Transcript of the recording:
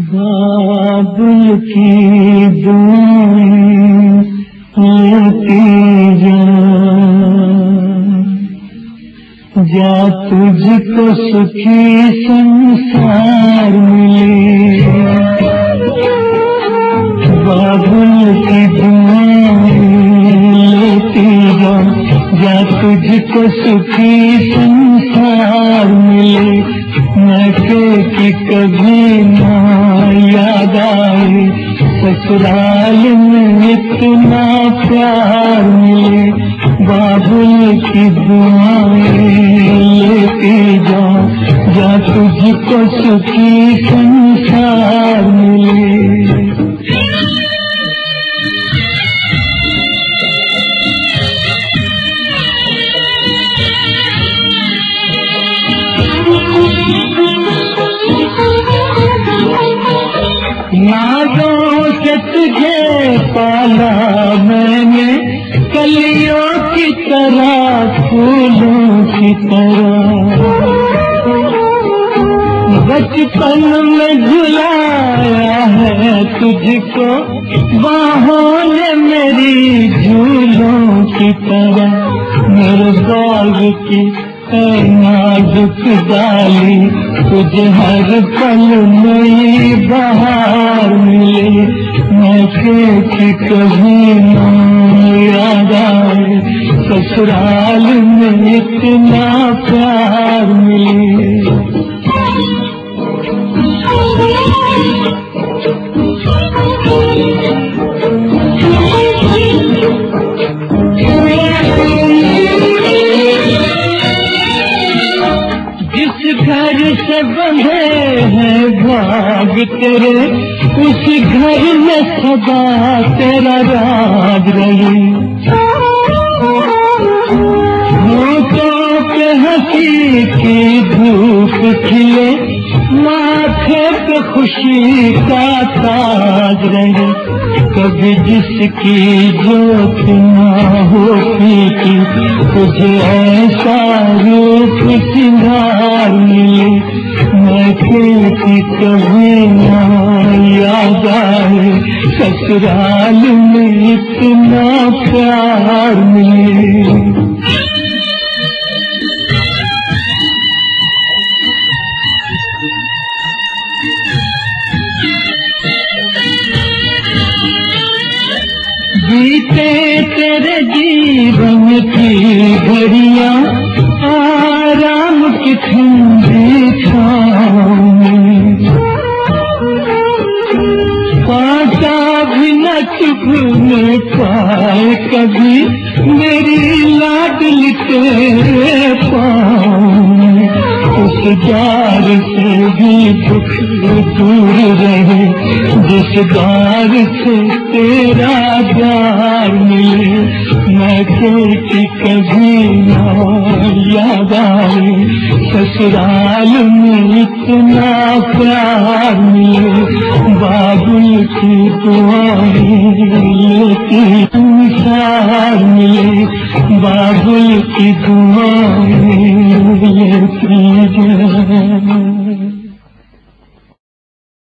बाबुल की दुआएं लेती जा तुझको सुखी संसार मिले। बाबुल की दुआएं लेती जा तुझको सुखी संसार मिले। मैके की कभी ना याद आए, ससुराल में इतना प्यार मिले। बाबुल की दुआएं लेती जा तुझको सुखी संसार मिले। नाज़ों से तुझे पाला मैंने, कलियों की तरह फूलों की तरह। बचपन में झुलाया है तुझको बाहों ने मेरी झूलों की तरह। मेरे बाग की नाजुक डाली तुझे हर पल नई बहार मिले। मैके की कभी ना याद आए, ससुराल में इतना प्यार मिले। घर से बंधे हैं भाग तेरे, उस घर में सदा तेरा राज रहे। होठों पे हंसी की धूप खिले, माथे पे खुशी का ताज रहे। कभी जिसकी जोत ना होती थी, तुझे ऐसा रूप सिंगार मिले। मैके की कभी ना याद आए, ससुराल में इतना प्यार मिले। बीते तेरे जीवन की घड़ियां आराम की ठंडी छाँव में, कांटा भी न चुभने पाए कभी मेरी लाडली तेरे पाँव में। उस द्वार से भी दुख दूर रहे, जिस द्वार से तेरा प्यार मिले। मैके की कभी ना याद आए, ससुराल में इतना प्यार मिले। बाबुल की दुआएं लेती संसार मिले। बाबुल की दुआएं लेती जा।